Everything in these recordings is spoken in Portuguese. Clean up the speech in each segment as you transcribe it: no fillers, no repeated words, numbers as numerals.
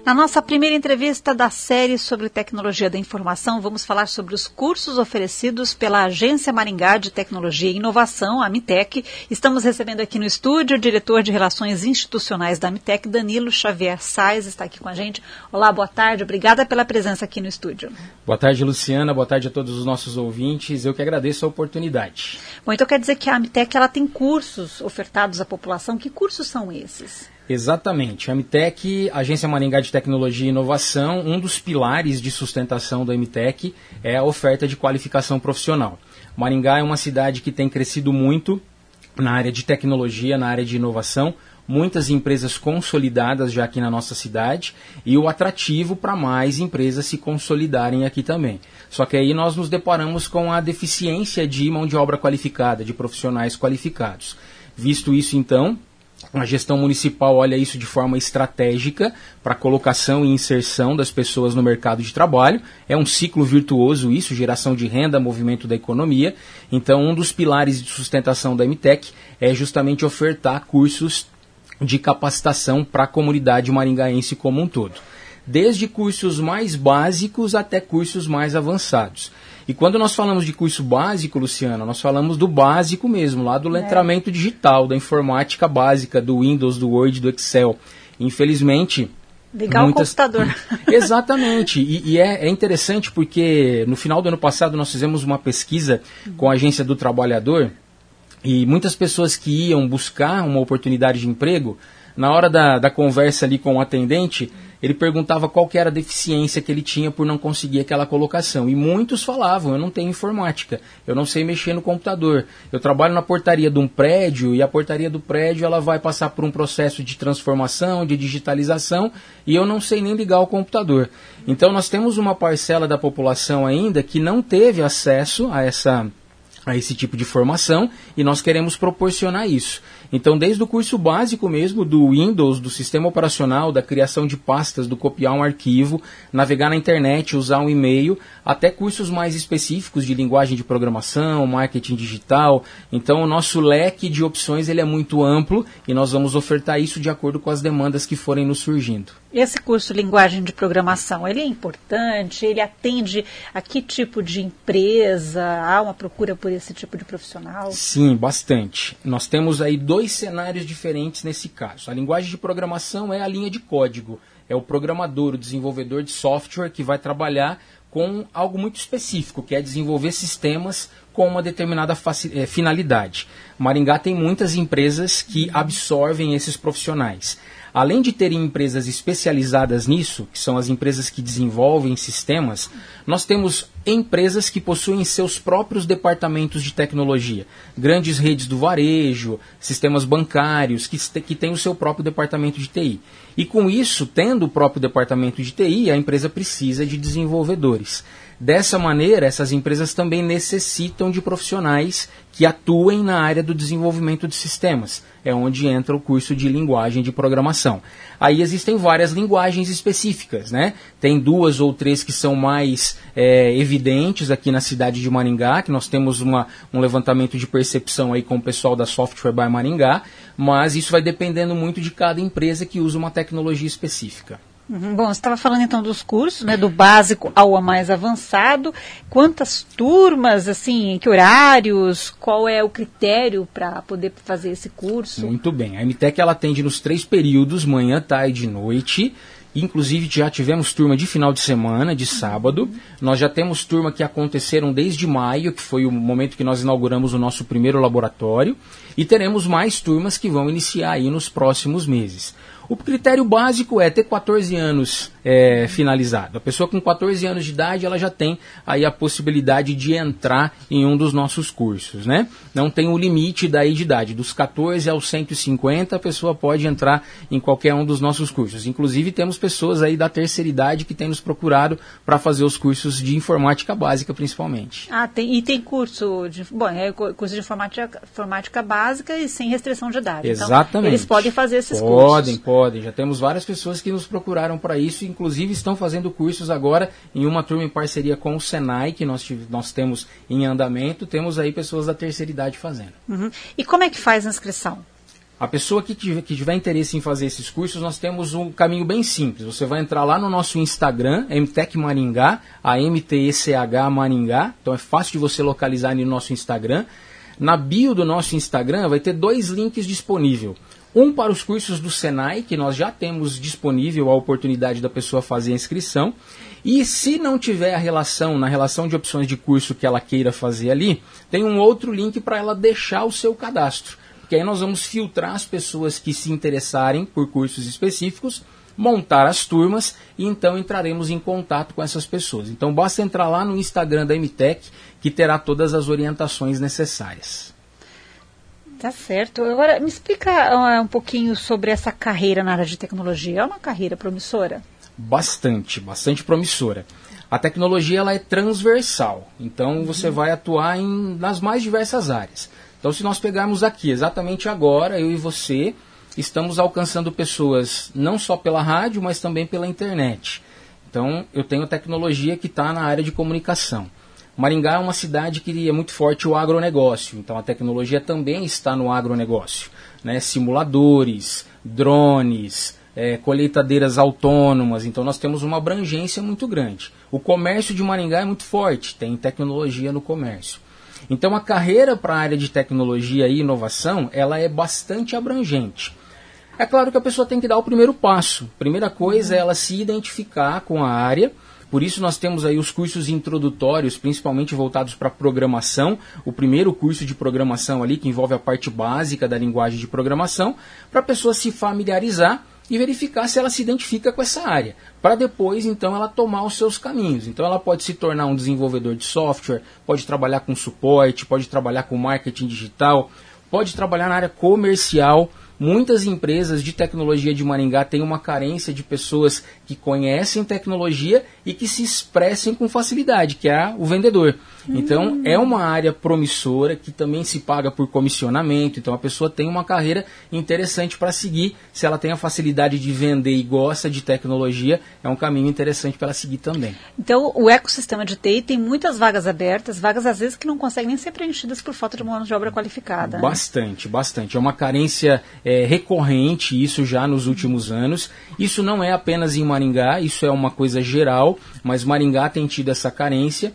Na nossa primeira entrevista da série sobre tecnologia da informação, vamos falar sobre os cursos oferecidos pela Agência Maringá de Tecnologia e Inovação, a AMITEC. Estamos recebendo aqui no estúdio o diretor de Relações Institucionais da AMITEC, Danilo Xavier Sais, está aqui com a gente. Olá, boa tarde, obrigada pela presença aqui no estúdio. Boa tarde, Luciana, boa tarde a todos os nossos ouvintes, eu que agradeço a oportunidade. Bom, então quer dizer que a AMITEC ela tem cursos ofertados à população, que cursos são esses? Exatamente. A AMITEC, Agência Maringá de Tecnologia e Inovação, um dos pilares de sustentação da AMITEC é a oferta de qualificação profissional. Maringá é uma cidade que tem crescido muito na área de tecnologia, na área de inovação, muitas empresas consolidadas já aqui na nossa cidade e o atrativo para mais empresas se consolidarem aqui também. Só que aí nós nos deparamos com a deficiência de mão de obra qualificada, de profissionais qualificados. Visto isso, então, a gestão municipal olha isso de forma estratégica para a colocação e inserção das pessoas no mercado de trabalho. É um ciclo virtuoso isso, geração de renda, movimento da economia. Então, um dos pilares de sustentação da AMITEC é justamente ofertar cursos de capacitação para a comunidade maringaense como um todo. Desde cursos mais básicos até cursos mais avançados. E quando nós falamos de curso básico, Luciana, nós falamos do básico mesmo, lá do letramento digital, da informática básica, do Windows, do Word, do Excel. Infelizmente... Ligar o computador. Exatamente. E é interessante porque no final do ano passado nós fizemos uma pesquisa com a Agência do Trabalhador e muitas pessoas que iam buscar uma oportunidade de emprego, na hora da conversa ali com o atendente, ele perguntava qual que era a deficiência que ele tinha por não conseguir aquela colocação. E muitos falavam, eu não tenho informática, eu não sei mexer no computador. Eu trabalho na portaria de um prédio e a portaria do prédio ela vai passar por um processo de transformação, de digitalização e eu não sei nem ligar o computador. Então nós temos uma parcela da população ainda que não teve acesso a esse tipo de formação e nós queremos proporcionar isso. Então, desde o curso básico mesmo, do Windows, do sistema operacional, da criação de pastas, do copiar um arquivo, navegar na internet, usar um e-mail, até cursos mais específicos de linguagem de programação, marketing digital. Então, o nosso leque de opções ele é muito amplo e nós vamos ofertar isso de acordo com as demandas que forem nos surgindo. Esse curso de linguagem de programação, ele é importante? Ele atende a que tipo de empresa? Há uma procura por esse tipo de profissional? Sim, bastante. Nós temos aí dois cenários diferentes nesse caso. A linguagem de programação é a linha de código. É o programador, o desenvolvedor de software que vai trabalhar com algo muito específico, que é desenvolver sistemas com uma determinada finalidade. Maringá tem muitas empresas que absorvem esses profissionais. Além de terem empresas especializadas nisso, que são as empresas que desenvolvem sistemas, nós temos empresas que possuem seus próprios departamentos de tecnologia. Grandes redes do varejo, sistemas bancários, que têm o seu próprio departamento de TI. E com isso, tendo o próprio departamento de TI, a empresa precisa de desenvolvedores. Dessa maneira, essas empresas também necessitam de profissionais que atuem na área do desenvolvimento de sistemas. É onde entra o curso de linguagem de programação. Aí existem várias linguagens específicas, né? Tem 2 ou 3 que são mais evidentes aqui na cidade de Maringá, que nós temos um levantamento de percepção aí com o pessoal da Software by Maringá, mas isso vai dependendo muito de cada empresa que usa uma tecnologia específica. Bom, você estava falando então dos cursos, né, do básico ao mais avançado. Quantas turmas, assim, em que horários, qual é o critério para poder fazer esse curso? Muito bem, a AMITEC ela atende nos 3 períodos, manhã, tarde e noite. Inclusive já tivemos turma de final de semana, de sábado. Nós já temos turma que aconteceram desde maio, que foi o momento que nós inauguramos o nosso primeiro laboratório. E teremos mais turmas que vão iniciar aí nos próximos meses. O critério básico é ter 14 anos finalizado. A pessoa com 14 anos de idade, ela já tem aí a possibilidade de entrar em um dos nossos cursos, né? Não tem o limite daí de idade. Dos 14 aos 150, a pessoa pode entrar em qualquer um dos nossos cursos. Inclusive, temos pessoas aí da terceira idade que têm nos procurado para fazer os cursos de informática básica, principalmente. Tem curso de, curso de informática básica e sem restrição de idade. Exatamente. Então, eles podem fazer esses cursos. Podem. Já temos várias pessoas que nos procuraram para isso, inclusive estão fazendo cursos agora em uma turma em parceria com o Senai, que nós temos em andamento, temos aí pessoas da terceira idade fazendo. Uhum. E como é que faz a inscrição? A pessoa que tiver interesse em fazer esses cursos, nós temos um caminho bem simples. Você vai entrar lá no nosso Instagram, MTech Maringá, a MTECH Maringá. Então é fácil de você localizar ali no nosso Instagram. Na bio do nosso Instagram vai ter 2 links disponíveis. Um para os cursos do Senai, que nós já temos disponível a oportunidade da pessoa fazer a inscrição. E se não tiver na relação de opções de curso que ela queira fazer ali, tem um outro link para ela deixar o seu cadastro. Porque aí nós vamos filtrar as pessoas que se interessarem por cursos específicos, montar as turmas e então entraremos em contato com essas pessoas. Então basta entrar lá no Instagram da MTech que terá todas as orientações necessárias. Tá certo. Agora me explica um pouquinho sobre essa carreira na área de tecnologia. É uma carreira promissora? Bastante promissora. A tecnologia ela é transversal, então você vai atuar nas mais diversas áreas. Então, se nós pegarmos aqui, exatamente agora, eu e você estamos alcançando pessoas não só pela rádio, mas também pela internet. Então, eu tenho tecnologia que está na área de comunicação. Maringá é uma cidade que é muito forte o agronegócio, então a tecnologia também está no agronegócio, né? Simuladores, drones, colheitadeiras autônomas, então nós temos uma abrangência muito grande. O comércio de Maringá é muito forte, tem tecnologia no comércio. Então a carreira para a área de tecnologia e inovação, ela é bastante abrangente. É claro que a pessoa tem que dar o primeiro passo. Primeira coisa é ela se identificar com a área. Por isso nós temos aí os cursos introdutórios, principalmente voltados para programação. O primeiro curso de programação ali, que envolve a parte básica da linguagem de programação, para a pessoa se familiarizar e verificar se ela se identifica com essa área, para depois, então, ela tomar os seus caminhos. Então, ela pode se tornar um desenvolvedor de software, pode trabalhar com suporte, pode trabalhar com marketing digital, pode trabalhar na área comercial. Muitas empresas de tecnologia de Maringá têm uma carência de pessoas que conhecem tecnologia e que se expressem com facilidade, que é o vendedor. Então, é uma área promissora que também se paga por comissionamento. Então, a pessoa tem uma carreira interessante para seguir. Se ela tem a facilidade de vender e gosta de tecnologia, é um caminho interessante para ela seguir também. Então, o ecossistema de TI tem muitas vagas abertas, vagas às vezes que não conseguem nem ser preenchidas por falta de mão de obra qualificada. Bastante. É uma carência recorrente, isso já nos últimos anos. Isso não é apenas em Maringá, isso é uma coisa geral, mas Maringá tem tido essa carência.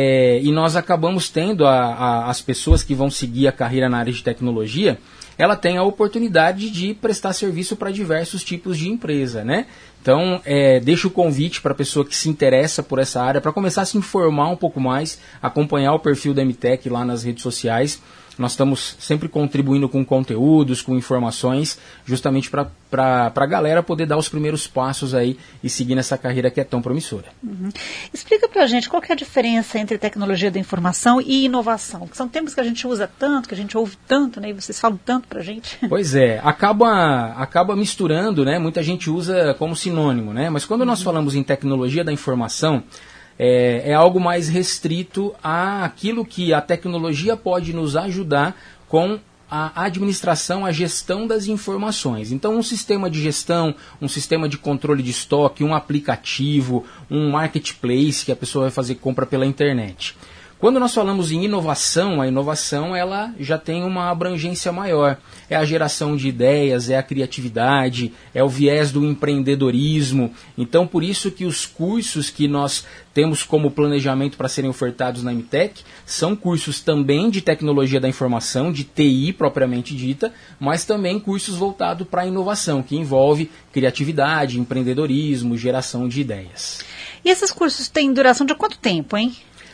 E nós acabamos tendo as pessoas que vão seguir a carreira na área de tecnologia, ela tem a oportunidade de prestar serviço para diversos tipos de empresa, né? Então, deixo o convite para a pessoa que se interessa por essa área, para começar a se informar um pouco mais, acompanhar o perfil da MTech lá nas redes sociais. Nós estamos sempre contribuindo com conteúdos, com informações, justamente para a galera poder dar os primeiros passos aí e seguir nessa carreira que é tão promissora. Uhum. Explica para a gente qual que é a diferença entre tecnologia da informação e inovação, que são termos que a gente usa tanto, que a gente ouve tanto, né, e vocês falam tanto para a gente. Pois é, acaba misturando, né, muita gente usa como sinônimo, né, mas quando nós falamos em tecnologia da informação, é algo mais restrito àquilo que a tecnologia pode nos ajudar com a administração, a gestão das informações. Então, um sistema de gestão, um sistema de controle de estoque, um aplicativo, um marketplace que a pessoa vai fazer compra pela internet. Quando nós falamos em inovação, a inovação ela já tem uma abrangência maior. É a geração de ideias, é a criatividade, é o viés do empreendedorismo. Então, por isso que os cursos que nós temos como planejamento para serem ofertados na MTech são cursos também de tecnologia da informação, de TI propriamente dita, mas também cursos voltados para a inovação, que envolve criatividade, empreendedorismo, geração de ideias. E esses cursos têm duração de quanto tempo, hein?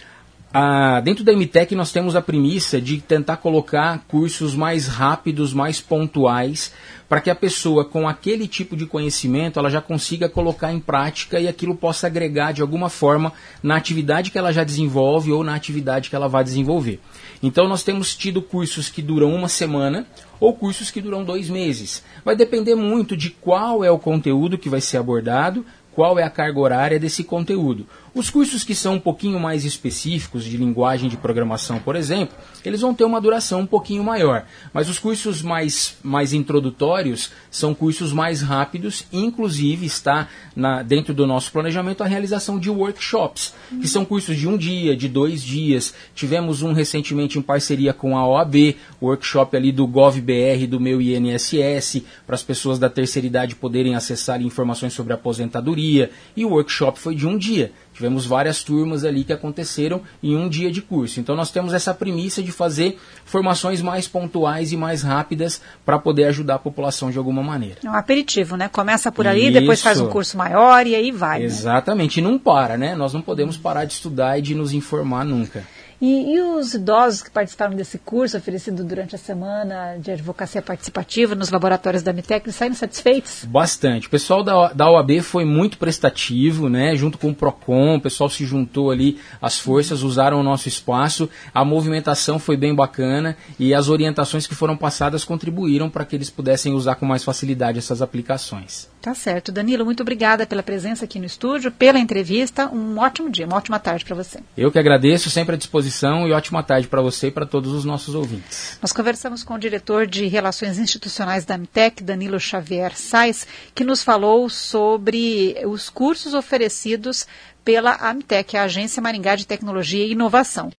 Dentro da MTech nós temos a premissa de tentar colocar cursos mais rápidos, mais pontuais, para que a pessoa com aquele tipo de conhecimento ela já consiga colocar em prática e aquilo possa agregar de alguma forma na atividade que ela já desenvolve ou na atividade que ela vai desenvolver. Então nós temos tido cursos que duram 1 semana ou cursos que duram 2 meses. Vai depender muito de qual é o conteúdo que vai ser abordado, qual é a carga horária desse conteúdo. Os cursos que são um pouquinho mais específicos, de linguagem de programação, por exemplo, eles vão ter uma duração um pouquinho maior. Mas os cursos mais introdutórios são cursos mais rápidos, inclusive está dentro do nosso planejamento a realização de workshops, que são cursos de 1 dia, de 2 dias. Tivemos um recentemente em parceria com a OAB, o workshop ali do GovBR, do Meu INSS, para as pessoas da terceira idade poderem acessar informações sobre aposentadoria, e o workshop foi de 1 dia. Tivemos várias turmas ali que aconteceram em 1 dia de curso. Então nós temos essa premissa de fazer formações mais pontuais e mais rápidas para poder ajudar a população de alguma maneira. É um aperitivo, né? Começa por ali, depois faz um curso maior e aí vai. Exatamente, né? E não para, né? Nós não podemos parar de estudar e de nos informar nunca. E os idosos que participaram desse curso oferecido durante a semana de advocacia participativa nos laboratórios da Amitec, eles saíram satisfeitos? Bastante. O pessoal da OAB foi muito prestativo, né? Junto com o PROCON, o pessoal se juntou ali, as forças usaram o nosso espaço, a movimentação foi bem bacana e as orientações que foram passadas contribuíram para que eles pudessem usar com mais facilidade essas aplicações. Tá certo. Danilo, muito obrigada pela presença aqui no estúdio, pela entrevista. Um ótimo dia, uma ótima tarde para você. Eu que agradeço, sempre à disposição, e ótima tarde para você e para todos os nossos ouvintes. Nós conversamos com o diretor de Relações Institucionais da Amitec, Danilo Xavier Sais, que nos falou sobre os cursos oferecidos pela Amitec, a Agência Maringá de Tecnologia e Inovação.